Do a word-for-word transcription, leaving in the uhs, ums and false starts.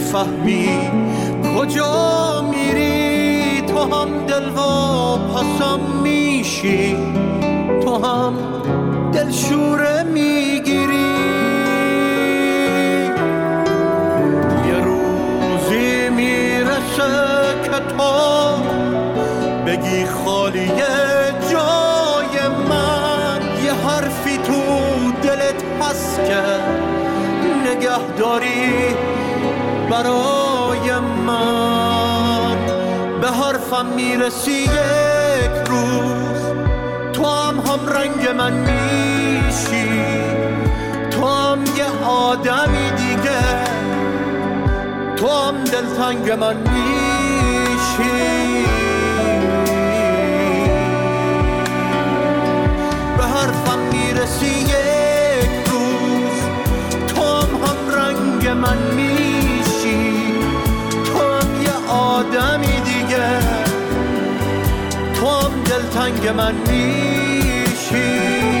میفهمی کجا میری، تو هم دل و پسم میشی، تو هم دلشوره میگیری. یه روزی میرسه که تو بگی خالیه جای من، یه حرفی تو دلت هست که نگه داری برای من. به حرفم میرسی یک روز، تو هم هم رنگ من میشی، تو هم یه آدمی دیگه، تو هم دلتنگ من میشی. به حرفم میرسی یک روز، تو هم هم رنگ من میشی، تو هم یه آدمی دیگه، تو هم دلتنگ من میشی.